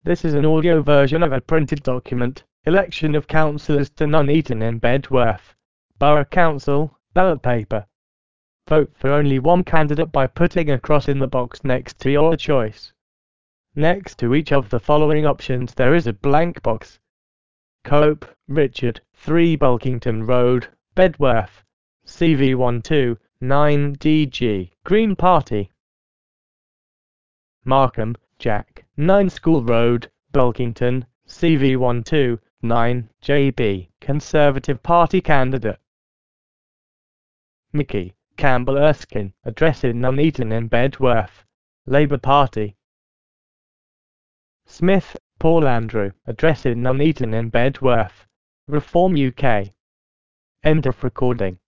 This is an audio version of a printed document. Election of councillors to Nuneaton and Bedworth. Borough Council, ballot paper. Vote for only one candidate by putting a cross in the box next to your choice. Next to each of the following options there is a blank box. Cope, Richard, 3 Bulkington Road, Bedworth, CV12 9DG, Green Party. Markham, Jack, 9 School Road, Bulkington, CV12 9JB, Conservative Party candidate. Mickey, Campbell Erskine, address in Nuneaton and Bedworth, Labour Party. Smith, Paul Andrew, address in Nuneaton and Bedworth, Reform UK. End of recording.